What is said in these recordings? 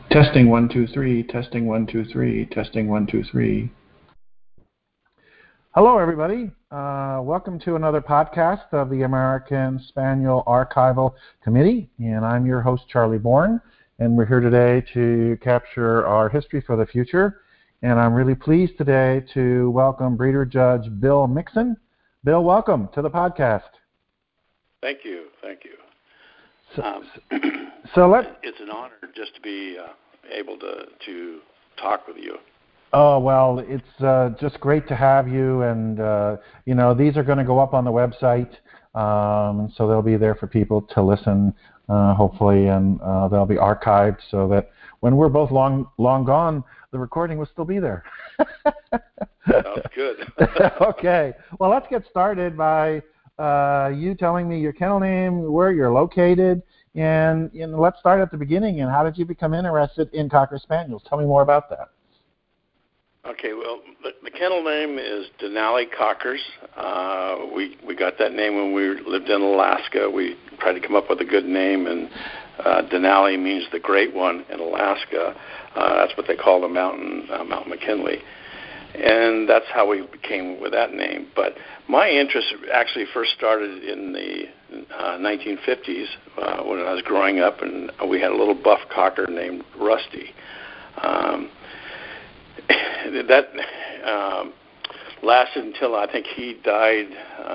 Testing 1 2 3. Testing 1 2 3. Testing 1 2 3. Hello, everybody. Welcome to another podcast of the American Spaniel Archival Committee, and I'm your host, Charlie Bourne, and we're here today to capture our history for the future. And I'm really pleased today to welcome Breeder Judge Bill Mixon. Bill, welcome to the podcast. Thank you. It's an honor just to be able to talk with you. Oh, well, it's just great to have you, and these are going to go up on the website, so they'll be there for people to listen, hopefully, and they'll be archived so that when we're both long gone, the recording will still be there. Sounds good. Okay, well, let's get started by you telling me your kennel name, where you're located, and let's start at the beginning. And how did you become interested in Cocker Spaniels? Tell me more about that. Okay, well, the kennel name is Denali Cockers. We got that name when we lived in Alaska. We tried to come up with a good name, and Denali means the Great One in Alaska. That's what they call the mountain, Mount McKinley. And that's how we came with that name. But my interest actually first started in the 1950s when I was growing up, and we had a little buff cocker named Rusty. That lasted until I think he died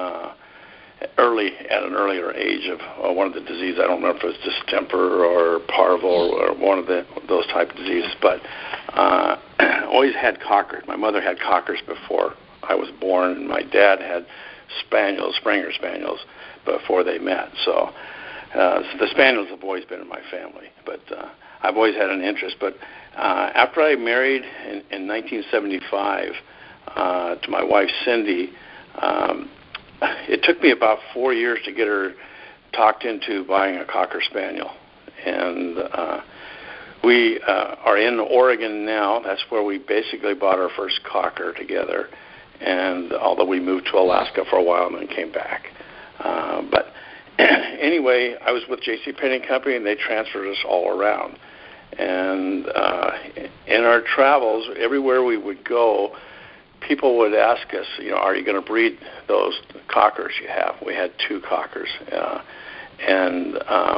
at an earlier age of one of the diseases. I don't remember if it was distemper or parvo or one of those type of diseases, but always had cockers. My mother had cockers before I was born, and my dad had Springer Spaniels, before they met. So the Spaniels have always been in my family, but I've always had an interest. But after I married in 1975 to my wife, Cindy, it took me about 4 years to get her talked into buying a Cocker Spaniel. And we are in Oregon now. That's where we basically bought our first Cocker together. And although we moved to Alaska for a while and then came back. But anyway, I was with J.C. Penney Company, and they transferred us all around. And in our travels, everywhere we would go, people would ask us, are you going to breed those cockers you have? We had 2 cockers. And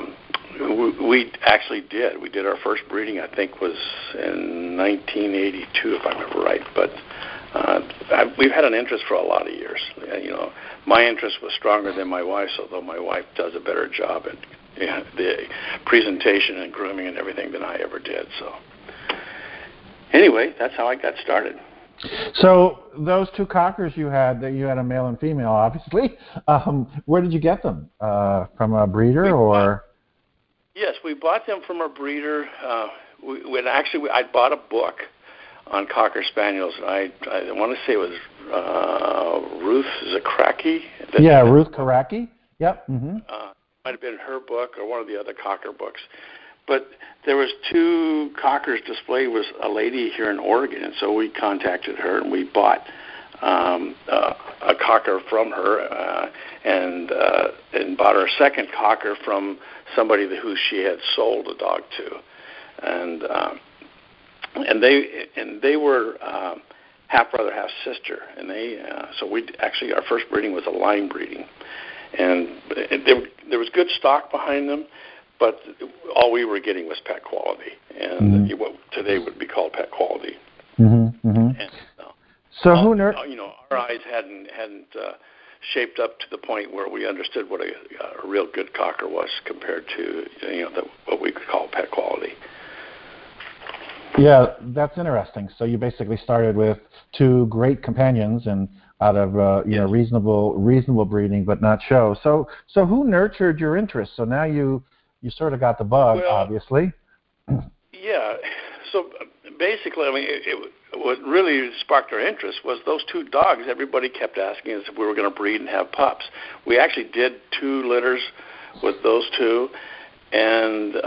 we actually did. We did our first breeding, I think, was in 1982, if I remember right. But we've had an interest for a lot of years. My interest was stronger than my wife's, although my wife does a better job at the presentation and grooming and everything than I ever did. So anyway, that's how I got started. So those 2 cockers you had a male and female, obviously. Where did you get them? From a breeder, Yes, we bought them from a breeder. I bought a book on Cocker Spaniels. I want to say it was Ruth Zakraki. Ruth Karaki. Yep. Mm-hmm. Might have been her book or one of the other Cocker books. But there was 2 cockers displayed with a lady here in Oregon, and so we contacted her and we bought a cocker from her and bought her second cocker from somebody who she had sold a dog to, and they were half brother, half sister, and so our first breeding was a line breeding, and there was good stock behind them, but all we were getting was pet quality, and what today would be called pet quality. Mm-hmm. Mm-hmm. And, so our eyes hadn't shaped up to the point where we understood what a real good cocker was compared to what we could call pet quality. Yeah, that's interesting. So you basically started with 2 great companions, and out of reasonable breeding, but not show. So who nurtured your interest? So now you sort of got the bug, obviously. Yeah. So basically, what really sparked our interest was those 2 dogs. Everybody kept asking us if we were going to breed and have pups. We actually did 2 litters with those 2, and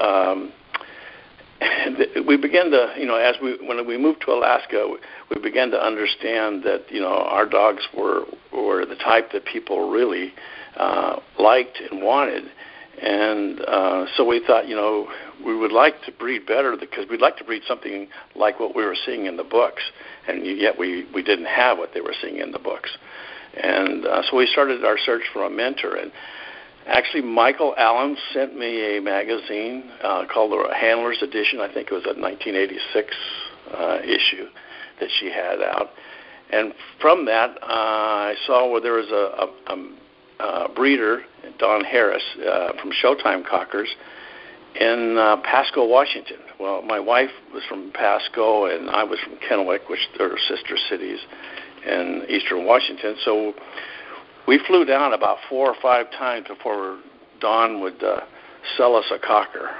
we began to, when we moved to Alaska, we began to understand that, our dogs were the type that people really liked and wanted. And so we thought, we would like to breed better because we'd like to breed something like what we were seeing in the books, and yet we didn't have what they were seeing in the books. And so we started our search for a mentor. And actually, Michael Allen sent me a magazine called the Handler's Edition. I think it was a 1986 issue that she had out. And from that, I saw where there was a breeder, Don Harris, from Showtime Cockers in Pasco, Washington. Well, my wife was from Pasco, and I was from Kennewick, which are sister cities in eastern Washington. So we flew down about 4 or 5 times before Don would sell us a cocker.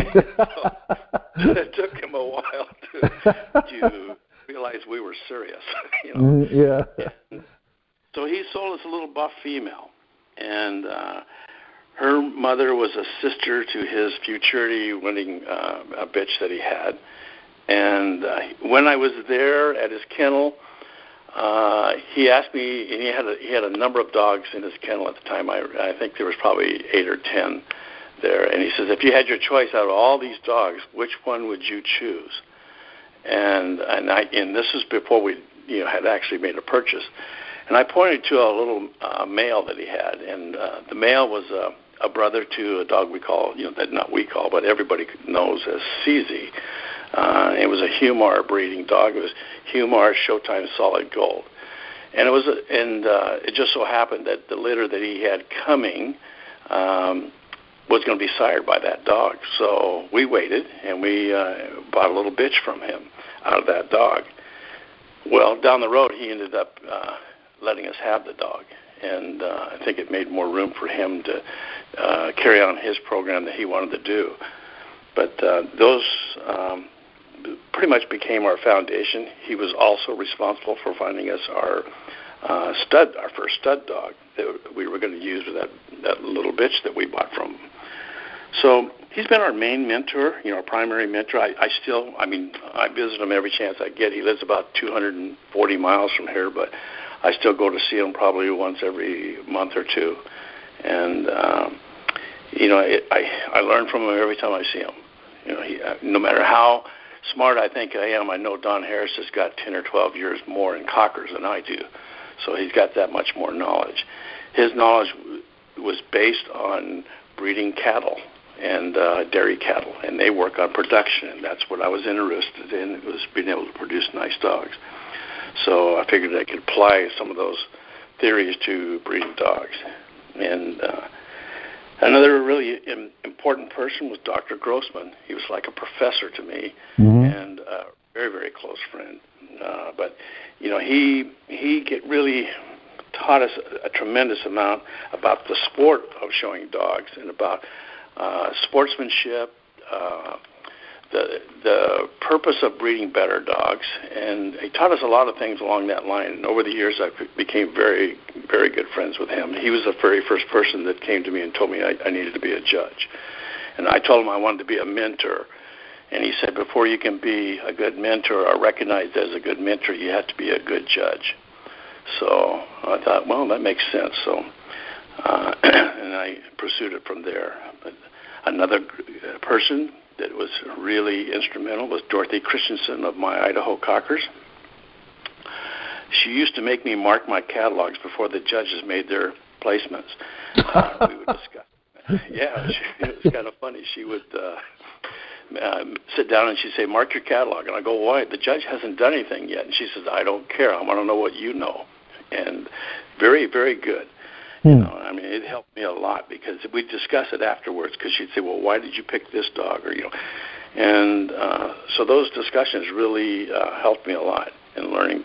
It took him a while to realize we were serious. Yeah. And so he sold us a little buff female, and her mother was a sister to his futurity-winning bitch that he had. And when I was there at his kennel, he asked me, and he had a number of dogs in his kennel at the time. I think there was probably 8 or 10 there. And he says, if you had your choice out of all these dogs, which one would you choose? And this is before we had actually made a purchase. And I pointed to a little male that he had, and the male was a brother to a dog we call, that not we call, but everybody knows as CZ. It was a Humar breeding dog. It was Humar Showtime Solid Gold, and it just so happened that the litter that he had coming was going to be sired by that dog. So we waited, and we bought a little bitch from him out of that dog. Well, down the road, he ended up letting us have the dog, and I think it made more room for him to carry on his program that he wanted to do. But those pretty much became our foundation. He was also responsible for finding us our first stud dog that we were going to use with that little bitch that we bought from him. So he's been our main mentor, our primary mentor. I visit him every chance I get. He lives about 240 miles from here, but I still go to see him probably once every month or two. And, I learn from him every time I see him. No matter how smart I think I am, I know Don Harris has got 10 or 12 years more in cockers than I do. So he's got that much more knowledge. His knowledge was based on breeding cattle and dairy cattle, and they work on production, and that's what I was interested in, was being able to produce nice dogs. So I figured I could apply some of those theories to breeding dogs. And another really important person was Dr. Grossman. He was like a professor to me, and a very, very close friend. But he really taught us a tremendous amount about the sport of showing dogs and about sportsmanship, the purpose of breeding better dogs, and he taught us a lot of things along that line. And over the years, I became very, very good friends with him. He was the very first person that came to me and told me I needed to be a judge. And I told him I wanted to be a mentor. And he said, before you can be a good mentor or recognized as a good mentor, you have to be a good judge. So I thought, well, that makes sense. So and I pursued it from there. But another person that was really instrumental was Dorothy Christensen of My Idaho Cockers. She used to make me mark my catalogs before the judges made their placements. We would discuss. Yeah, it was kind of funny. She would sit down and she'd say, mark your catalog. And I go, why? The judge hasn't done anything yet. And she says, I don't care. I want to know what you know. And very, very good. It helped me a lot because we'd discuss it afterwards because she'd say, well, why did you pick this dog? And so those discussions really helped me a lot in learning,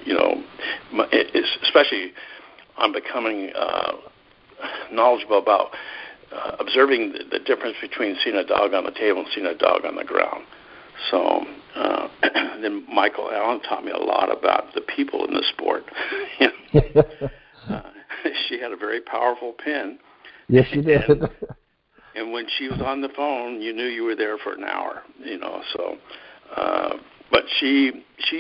especially on becoming knowledgeable about observing the difference between seeing a dog on the table and seeing a dog on the ground. So then Michael Allen taught me a lot about the people in the sport. She had a very powerful pen. Yes, she did. And when she was on the phone, you knew you were there for an hour. So, but she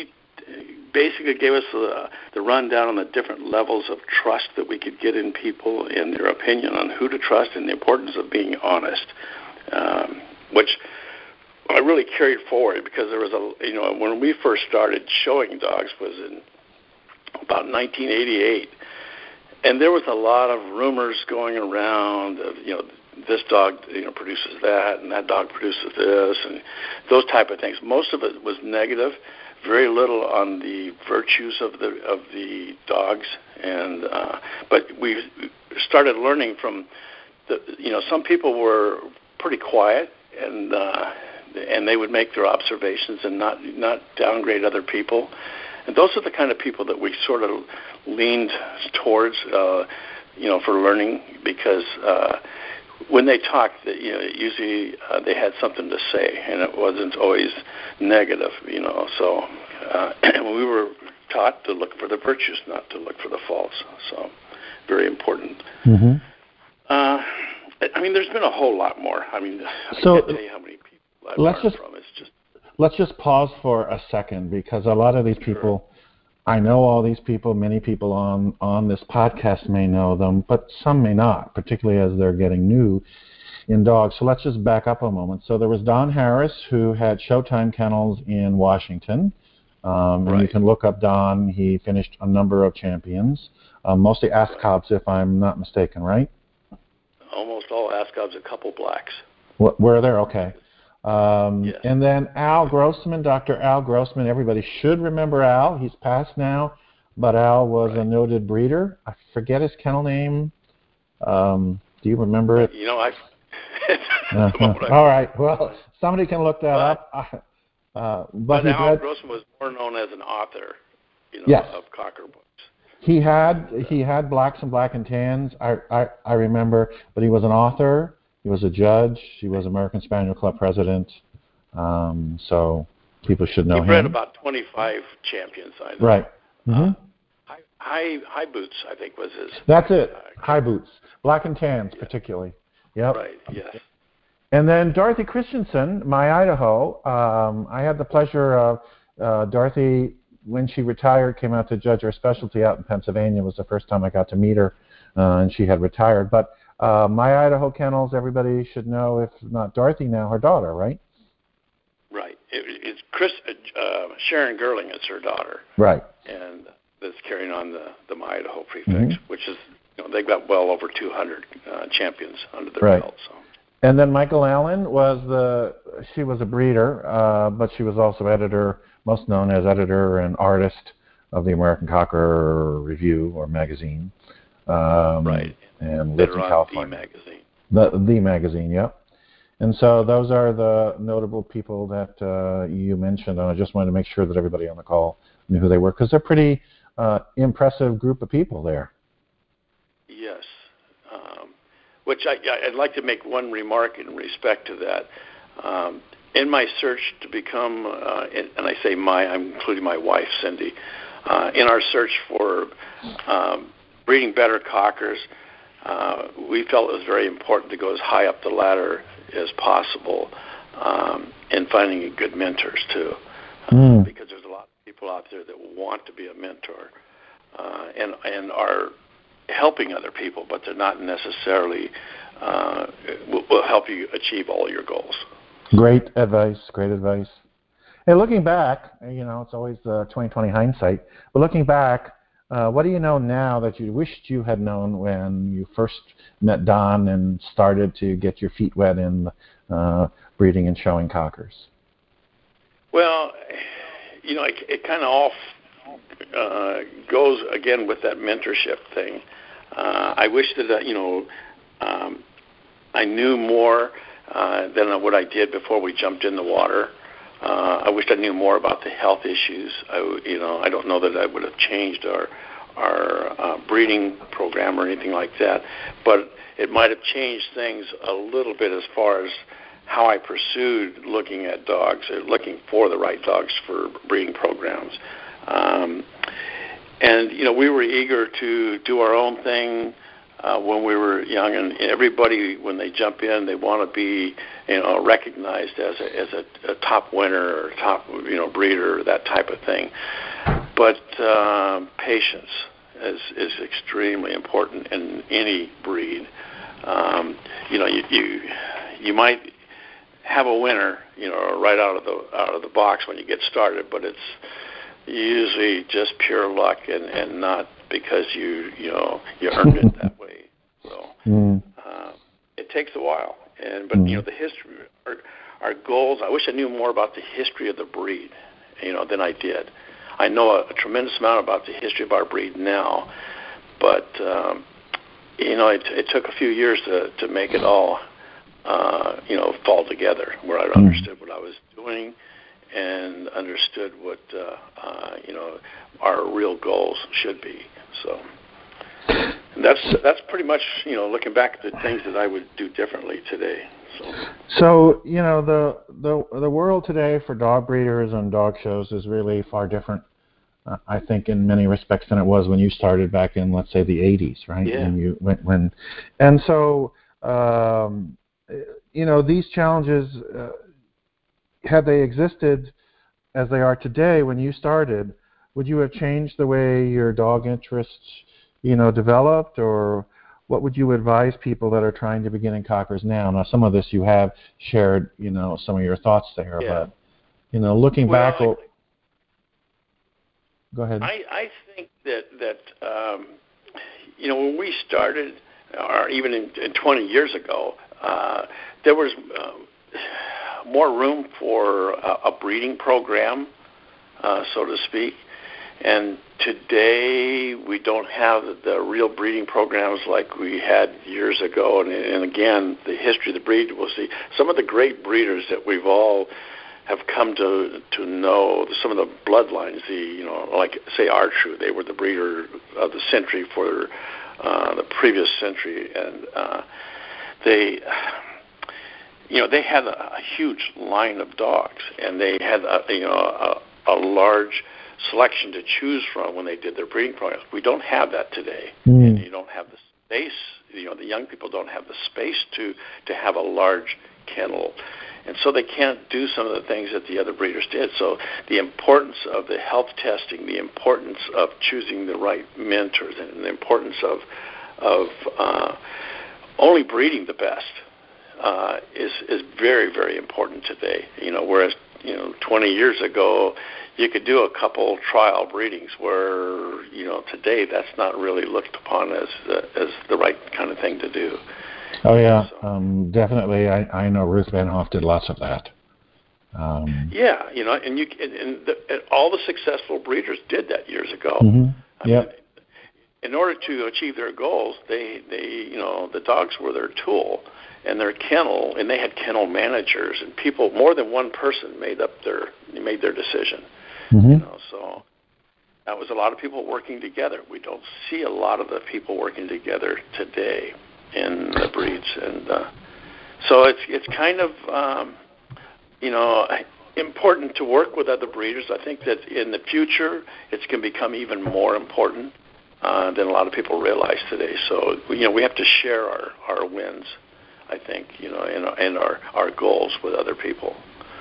basically gave us the rundown on the different levels of trust that we could get in people and their opinion on who to trust and the importance of being honest, which I really carried forward because there was when we first started showing dogs was in about 1988, and there was a lot of rumors going around of, this dog, produces that, and that dog produces this, and those type of things. Most of it was negative, very little on the virtues of the dogs, and but we started learning from some people were pretty quiet, and they would make their observations and not downgrade other people. And those are the kind of people that we sort of leaned towards, for learning, because when they talked, usually they had something to say, and it wasn't always negative, So we were taught to look for the virtues, not to look for the faults. So very important. Mm-hmm. There's been a whole lot more. I can't tell you how many people I've learned from. It's just. Let's just pause for a second, because a lot of these people, I know all these people, many people on this podcast may know them, but some may not, particularly as they're getting new in dogs. So let's just back up a moment. So there was Don Harris, who had Showtime Kennels in Washington. And you can look up Don. He finished a number of champions, mostly Ascobs, if I'm not mistaken, right? Almost all Ascobs, a couple blacks. Were there? Okay. Yes. And then Al Grossman, Dr. Al Grossman. Everybody should remember Al. He's passed now, but Al was a noted breeder. I forget his kennel name. Do you remember it? All right. Well, somebody can look that up. But Al Grossman was more known as an author, of Cocker books. He had blacks and black and tans. I remember, but he was an author. He was a judge. He was American Spaniel Club president. So people should know him. He bred about 25 champions, I know. Right. Mm-hmm. High Boots, I think, was his. That's it. High Boots. Black and tans, particularly. Yep. Right, yes. And then Dorothy Christensen, My Idaho. I had the pleasure of Dorothy, when she retired, came out to judge her specialty out in Pennsylvania. It was the first time I got to meet her, and she had retired. But My Idaho Kennels, everybody should know, if not Dorothy now, her daughter, right? Right. It's Sharon Gerling is her daughter. Right. And that's carrying on the My Idaho prefix, which is, they've got well over 200 champions under their belt. So. And then Michael Allen she was a breeder, but she was also editor, most known as editor and artist of the American Cocker Review or magazine. Right. And lives in California. The magazine. The magazine, yep. And so those are the notable people that you mentioned, and I just wanted to make sure that everybody on the call knew who they were, because they're a pretty impressive group of people there. Yes. Which I'd like to make one remark in respect to that. In my search to become, and I say I'm including my wife, Cindy, in our search for breeding better cockers, we felt it was very important to go as high up the ladder as possible in finding good mentors, too. Because there's a lot of people out there that want to be a mentor and are helping other people, but they're not necessarily will help you achieve all your goals. Great advice. Hey, looking back, it's always 20/20 hindsight, but looking back, what do you know now that you wished you had known when you first met Don and started to get your feet wet in breeding and showing cockers? Well, it kind of all goes again with that mentorship thing. I wish that I knew more than what I did before we jumped in the water. I wish I knew more about the health issues. I don't know that I would have changed our breeding program or anything like that, but it might have changed things a little bit as far as how I pursued looking at dogs or looking for the right dogs for breeding programs. And we were eager to do our own thing, when we were young, and everybody, when they jump in, they want to be, recognized as a top winner or top, breeder, that type of thing. But patience is extremely important in any breed. You might have a winner, right out of the box when you get started, but it's usually just pure luck and not because you earned it that way. So it takes a while, but the history, our goals. I wish I knew more about the history of the breed, than I did. I know a tremendous amount about the history of our breed now, but it took a few years to make it all fall together, where I understood what I was doing and understood what our real goals should be. So and that's pretty much looking back at the things that I would do differently today. So the world today for dog breeders and dog shows is really far different, I think, in many respects than it was when you started back in, let's say, the 80s, right? Yeah. And so these challenges, had they existed as they are today when you started, would you have changed the way your dog interests, developed, or what would you advise people that are trying to begin in cockers now? Now, some of this you have shared, some of your thoughts there, but looking back. Go ahead. I think that when we started, or even in 20 years ago, there was more room for a breeding program, so to speak. And today we don't have the real breeding programs like we had years ago. And again, the history of the breed, we'll see some of the great breeders that we've all have come to know, some of the bloodlines, like, say, R-True, they were the breeder of the century for the previous century. And they had a huge line of dogs, and they had a large selection to choose from when they did their breeding programs. We don't have that today, and you don't have the space. The young people don't have the space to have a large kennel, and so they can't do some of the things that the other breeders did. So the importance of the health testing, the importance of choosing the right mentors, and the importance of only breeding the best is very, very important today. Whereas 20 years ago, you could do a couple trial breedings, where today that's not really looked upon as the right kind of thing to do. Oh yeah, so, definitely. I know Ruth Van Hoff did lots of that. Yeah, and all the successful breeders did that years ago. Yeah. In order to achieve their goals, the dogs were their tool and their kennel, and they had kennel managers, and people, more than one person made their decision. So that was a lot of people working together. We don't see a lot of the people working together today in the breeds, and so it's kind of important to work with other breeders. I think that in the future it's going to become even more important than a lot of people realize today. So we have to share our wins, I think, and our goals with other people.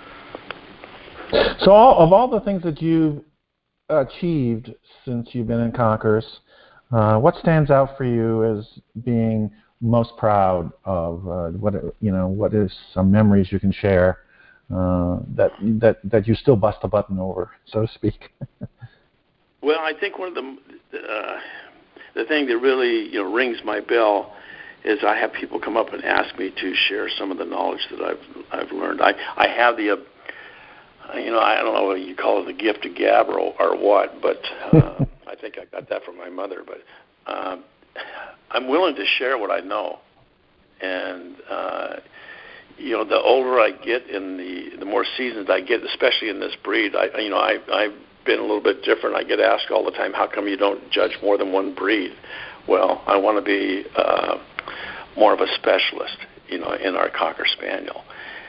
So of all the things that you've achieved since you've been in Conkers, what stands out for you as being most proud of? What is some memories you can share that you still bust a button over, so to speak? Well, I think one of the thing that really rings my bell is I have people come up and ask me to share some of the knowledge that I've learned. I have the I don't know what you call it, the gift of gab or what, but I think I got that from my mother. But I'm willing to share what I know, and the older I get and the more seasoned I get, especially in this breed, I've been a little bit different. I get asked all the time, how come you don't judge more than one breed? Well, I want to be more of a specialist, in our Cocker Spaniel,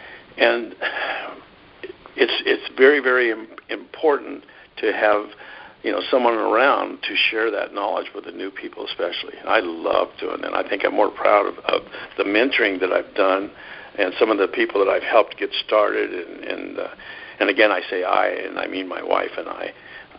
and it's very, very important to have someone around to share that knowledge with the new people, especially. And I love doing that. I think I'm more proud of the mentoring that I've done and some of the people that I've helped get started. And again, I say I, and I mean my wife and I.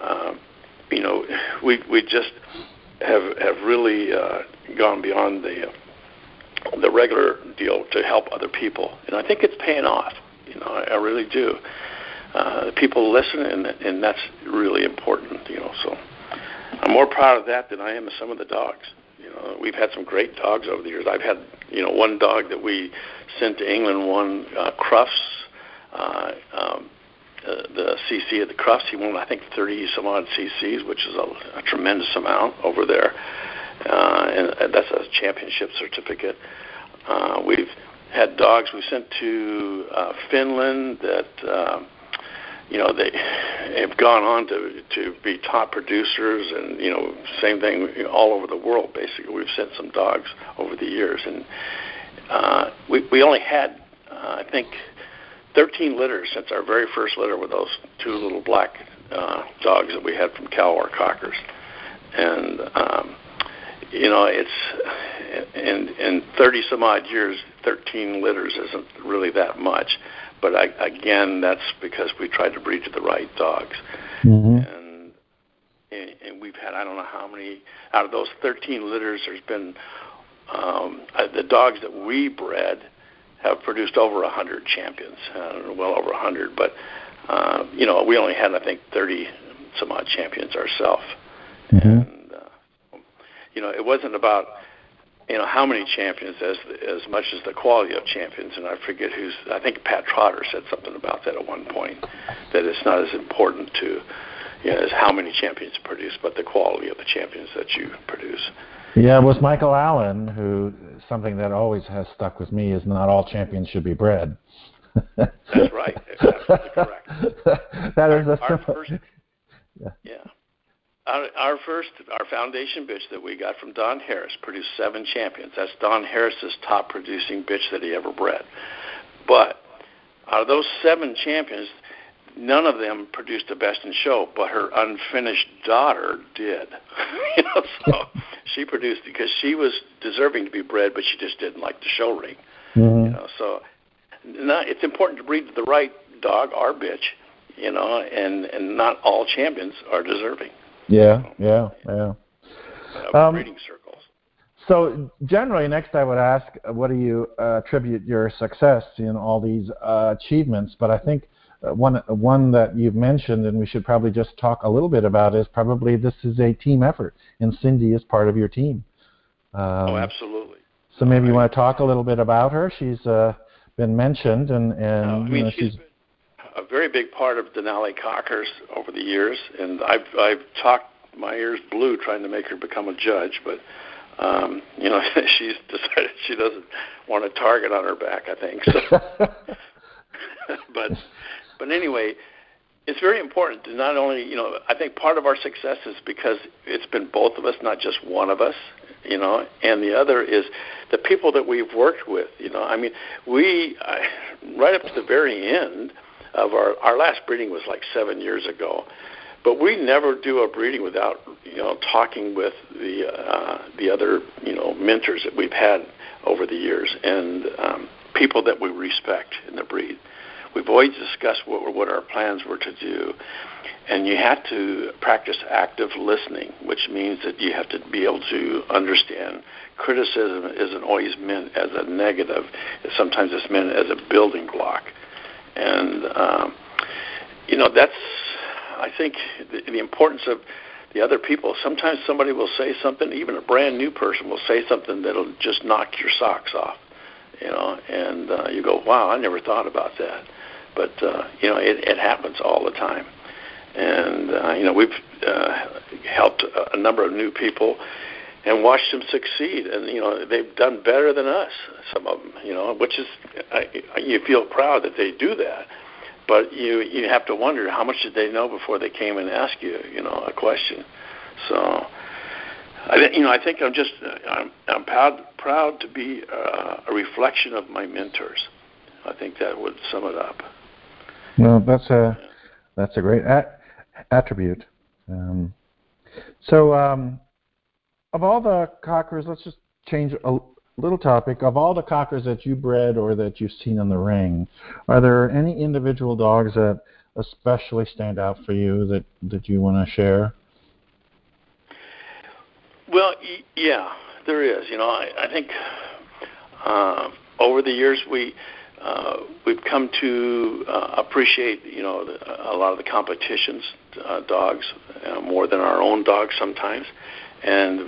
We just have really gone beyond the regular deal to help other people, and I think it's paying off. I really do. People listen, and that's really important. So I'm more proud of that than I am of some of the dogs. We've had some great dogs over the years. I've had one dog that we sent to England, won Crufts. The CC at the Crufts, he won, I think, 30 some odd CCs, which is a tremendous amount over there, and that's a championship certificate. We've had dogs we sent to Finland that they have gone on to be top producers, and same thing all over the world. Basically, we've sent some dogs over the years, and we only had I think 13 litters since our very first litter with those two little black dogs that we had from Calwar Cockers. And, it's in 30 some odd years, 13 litters isn't really that much. But again, that's because we tried to breed to the right dogs. Mm-hmm. And we've had, I don't know how many, out of those 13 litters, there's been the dogs that we bred have produced over 100 champions, well over 100. But, we only had, I think, 30 some odd champions ourselves. Mm-hmm. And, it wasn't about, how many champions as much as the quality of champions. And I forget I think Pat Trotter said something about that at one point, that it's not as important to, as how many champions you produce, but the quality of the champions that you produce. Yeah, it was Michael Allen who, something that always has stuck with me is not all champions should be bred. That's right. That's absolutely correct. That is a simple. Yeah. Our foundation bitch that we got from Don Harris produced 7 champions. That's Don Harris's top producing bitch that he ever bred. But out of those 7 champions, none of them produced a best in show, but her unfinished daughter did. So she produced because she was deserving to be bred, but she just didn't like the show ring. Mm-hmm. So it's important to breed the right dog or bitch, and not all champions are deserving. Yeah. Breeding circles. So generally, next I would ask, what do you attribute your success in all these achievements? But I think one that you've mentioned, and we should probably just talk a little bit about, is probably this is a team effort, and Cindy is part of your team. Absolutely. So maybe you want to talk a little bit about her. She's been mentioned, and she's been a very big part of Denali Cockers over the years, and I've talked my ears blue trying to make her become a judge, but she's decided she doesn't want a target on her back, I think. So. But anyway, it's very important to not only, I think part of our success is because it's been both of us, not just one of us, and the other is the people that we've worked with, right up to the very end of our last breeding was like 7 years ago, but we never do a breeding without, talking with the other, mentors that we've had over the years and people that we respect in the breed. We've always discussed what our plans were to do, and you have to practice active listening, which means that you have to be able to understand criticism isn't always meant as a negative. Sometimes it's meant as a building block. And, that's, I think, the importance of the other people. Sometimes somebody will say something, even a brand new person will say something that'll just knock your socks off, and you go, wow, I never thought about that. But, it happens all the time. And, we've helped a number of new people and watched them succeed. And, they've done better than us, some of them, which is, you feel proud that they do that. But you have to wonder, how much did they know before they came and asked you, a question? So, I think I'm proud to be a reflection of my mentors. I think that would sum it up. Well, that's a great attribute. Um, so, of all the cockers, let's just change a little topic. Of all the cockers that you bred or that you've seen in the ring, are there any individual dogs that especially stand out for you that you want to share? Well, yeah, there is. I think over the years we've come to appreciate a lot of the competition's dogs more than our own dogs sometimes. And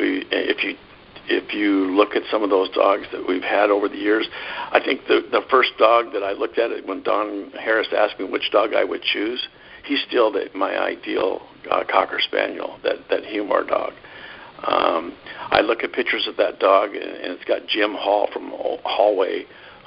if you look at some of those dogs that we've had over the years, I think the first dog that I looked at when Don Harris asked me which dog I would choose, he's still my ideal Cocker Spaniel, that Humor dog. I look at pictures of that dog, and it's got Jim Hall from Hallway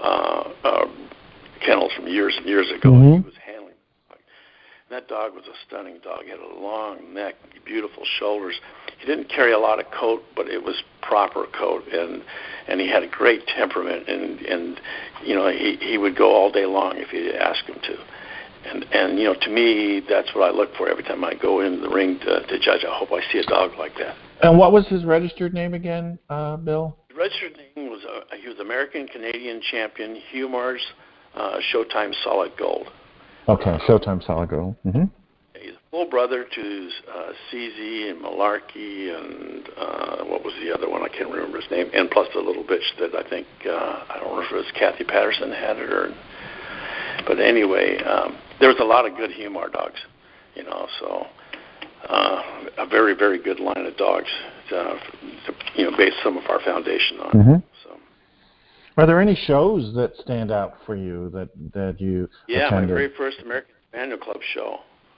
Kennels from years and years ago. Mm-hmm. He was handling the dog. That dog was a stunning dog. He had a long neck, beautiful shoulders. He didn't carry a lot of coat, but it was proper coat, and he had a great temperament, and he would go all day long if you asked him to. And to me, that's what I look for every time I go into the ring to judge. I hope I see a dog like that. And what was his registered name again, Bill? His registered name was he was American Canadian champion, Humar's Showtime Solid Gold. Okay, Showtime Solid Gold. Mm-hmm. He's a full brother to CZ and Malarkey and what was the other one? I can't remember his name. And plus the little bitch that I think, I don't know if it was Kathy Patterson had it but anyway, there was a lot of good Humor dogs, so a very, very good line of dogs to base some of our foundation on. Mm-hmm. So. Are there any shows that stand out for you that you attended? My very first American Spaniel Club show,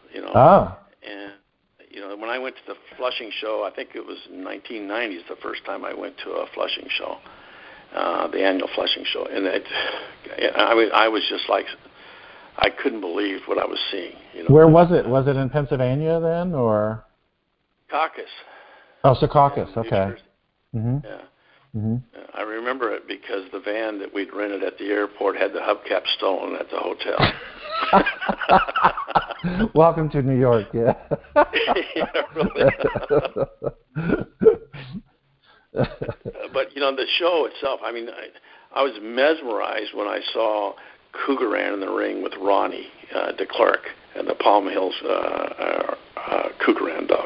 And, when I went to the Flushing show, I think it was in 1990s, the first time I went to a Flushing show, the annual Flushing show. And I was just like, I couldn't believe what I was seeing. Where was it? Was it in Pennsylvania then, or? Caucus. Oh, Secaucus, okay. Mm-hmm. Yeah. Mm-hmm. I remember it because the van that we'd rented at the airport had the hubcap stolen at the hotel. Welcome to New York, yeah. Yeah, really. But, the show itself, I was mesmerized when I saw Cougar ran in the ring with Ronnie DeClerc and the Palm Hills Cougar ran dog.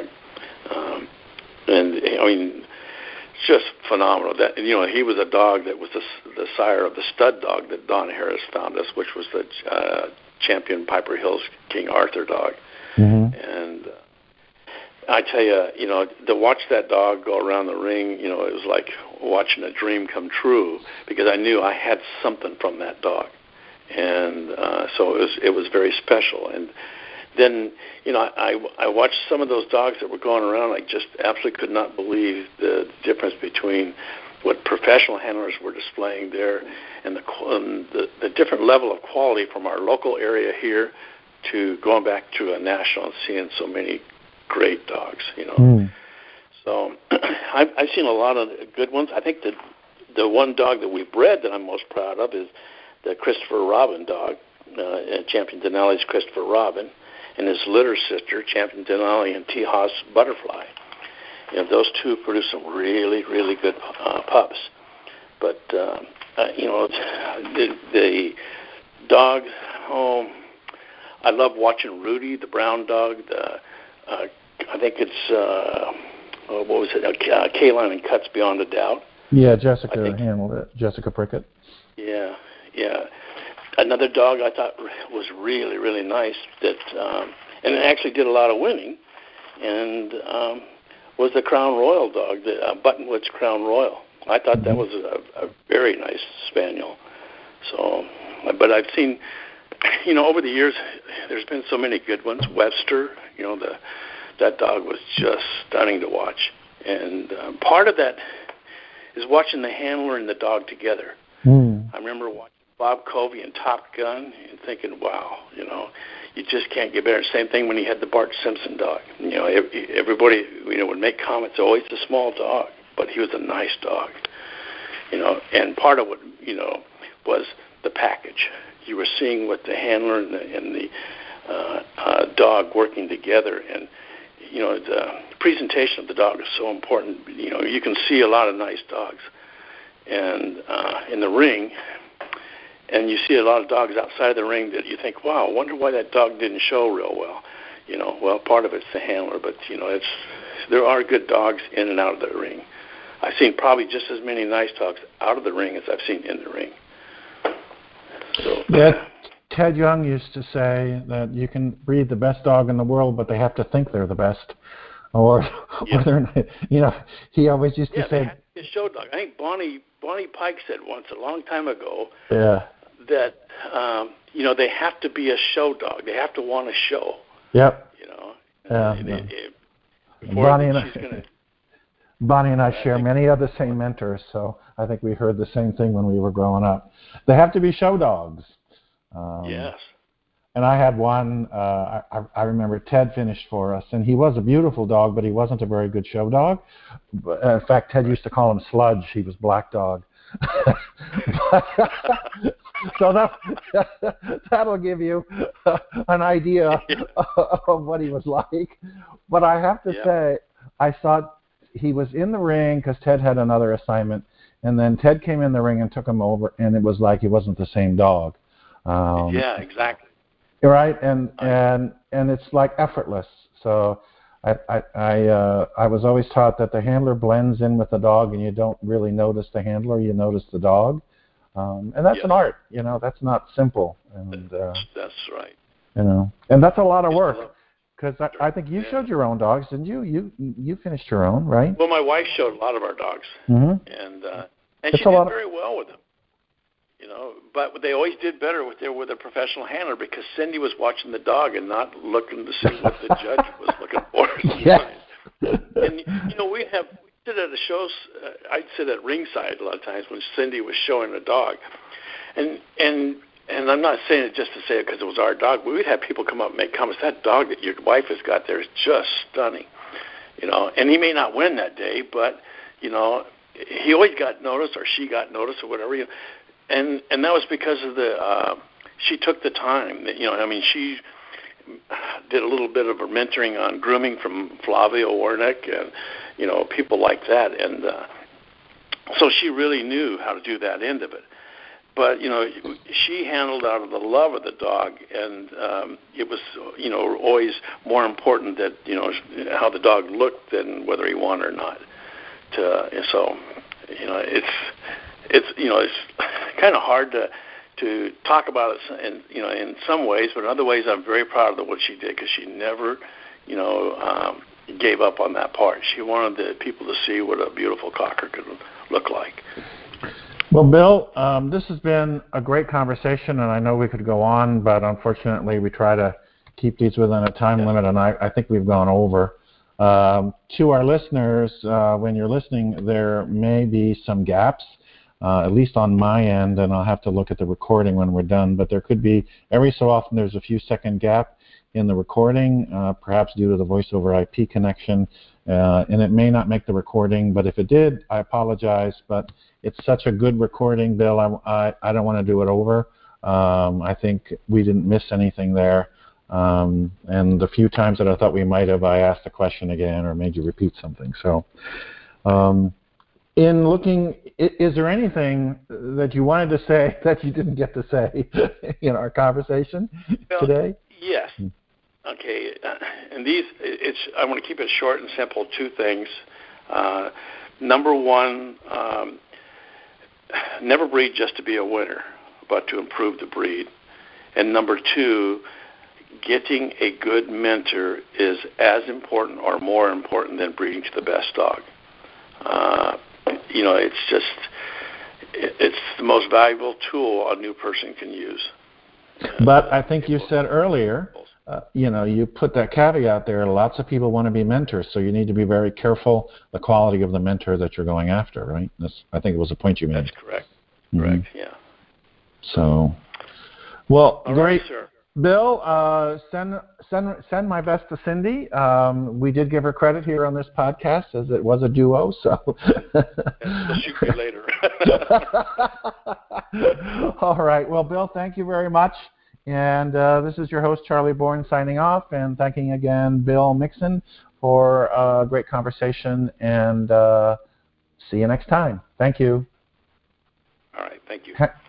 Just phenomenal. That he was a dog that was the sire of the stud dog that Don Harris found us, which was the champion Piper Hills King Arthur dog. Mm-hmm. And I tell you, to watch that dog go around the ring, it was like watching a dream come true because I knew I had something from that dog. And so it was very special. And then, I watched some of those dogs that were going around. I just absolutely could not believe the difference between what professional handlers were displaying there and the different level of quality from our local area here to going back to a national and seeing so many great dogs, Mm. So I've seen a lot of good ones. I think the one dog that we bred that I'm most proud of is the Christopher Robin dog, Champion Denali's Christopher Robin, and his litter sister, Champion Denali and Tejas Butterfly. Those two produce some really, really good pups. But, the dog, I love watching Rudy, the brown dog. I think it's, what was it, Kaline and Cuts Beyond a Doubt. Yeah, Jessica handled it. Jessica Prickett. Yeah. Another dog I thought was really, really nice and it actually did a lot of winning, and was the Crown Royal dog, the Buttonwood's Crown Royal. I thought that was a very nice spaniel. So, but I've seen, over the years, there's been so many good ones. Webster, that dog was just stunning to watch. And part of that is watching the handler and the dog together. Mm. I remember watching Bob Covey in Top Gun and thinking, wow, you just can't get better. Same thing when he had the Bart Simpson dog. Everybody, would make comments, oh, he's a small dog, but he was a nice dog. And part of what, was the package. You were seeing what the handler and the dog working together, and the presentation of the dog is so important. You can see a lot of nice dogs, and in the ring, and you see a lot of dogs outside of the ring that you think, wow, I wonder why that dog didn't show real well. Well, part of it's the handler, but there are good dogs in and out of the ring. I've seen probably just as many nice dogs out of the ring as I've seen in the ring. So, yeah, Ted Young used to say that you can breed the best dog in the world, but they have to think they're the best. Or they're not, he always used to say. They have to be a show dog. I think Bonnie Pike said once, a long time ago, that they have to be a show dog. They have to want to show. Yep. Bonnie and I share many of the same mentors, so I think we heard the same thing when we were growing up. They have to be show dogs. Yes. And I had one, I remember Ted finished for us, and he was a beautiful dog, but he wasn't a very good show dog. In fact, Ted used to call him Sludge. He was Black Dog. So that'll give you an idea of what he was like. But I have to say, I thought he was in the ring because Ted had another assignment, and then Ted came in the ring and took him over, and it was like he wasn't the same dog. Yeah, exactly. Right, and it's like effortless. So I was always taught that the handler blends in with the dog, and you don't really notice the handler, you notice the dog, and that's an art. That's not simple. And that's right. And that's a lot of work. Because I think you showed your own dogs, didn't you? You finished your own, right? Well, my wife showed a lot of our dogs, and she did very well with them. But they always did better with a professional handler because Cindy was watching the dog and not looking to see what the judge was looking for. Yes. And we sit at the shows. I'd sit at ringside a lot of times when Cindy was showing a dog, and I'm not saying it just to say it because it was our dog, but we'd have people come up and make comments. That dog that your wife has got there is just stunning, And he may not win that day, but he always got noticed, or she got noticed, or whatever. And that was because of she took the time. She did a little bit of her mentoring on grooming from Flavio Warnick and, people like that. And so she really knew how to do that end of it. But, she handled out of the love of the dog, and it was, always more important that, how the dog looked than whether he won or not. It's kind of hard to talk about it, in some ways, but in other ways, I'm very proud of what she did because she never, gave up on that part. She wanted the people to see what a beautiful cocker could look like. Well, Bill, this has been a great conversation, and I know we could go on, but unfortunately, we try to keep these within a time limit, and I think we've gone over. To our listeners, when you're listening, there may be some gaps. At least on my end, and I'll have to look at the recording when we're done, but there could be, every so often there's a few second gap in the recording, perhaps due to the voice over IP connection, and it may not make the recording, but if it did, I apologize, but it's such a good recording, Bill, I don't want to do it over. I think we didn't miss anything there, and the few times that I thought we might have, I asked the question again or made you repeat something, so... In looking, is there anything that you wanted to say that you didn't get to say in our conversation today? Yes. Okay. And I want to keep it short and simple. Two things. Number one, never breed just to be a winner, but to improve the breed. And number two, getting a good mentor is as important or more important than breeding to the best dog. It's the most valuable tool a new person can use. But I think you said earlier, you put that caveat there, lots of people want to be mentors, so you need to be very careful the quality of the mentor that you're going after, right? I think it was a point you made. That's correct. Correct, yeah. So, well, all great. Right, sir. Bill, send my best to Cindy. We did give her credit here on this podcast as it was a duo, so. We'll shoot you later. All right. Well, Bill, thank you very much. And this is your host, Charlie Bourne, signing off and thanking again Bill Mixon for a great conversation, and see you next time. Thank you. All right. Thank you.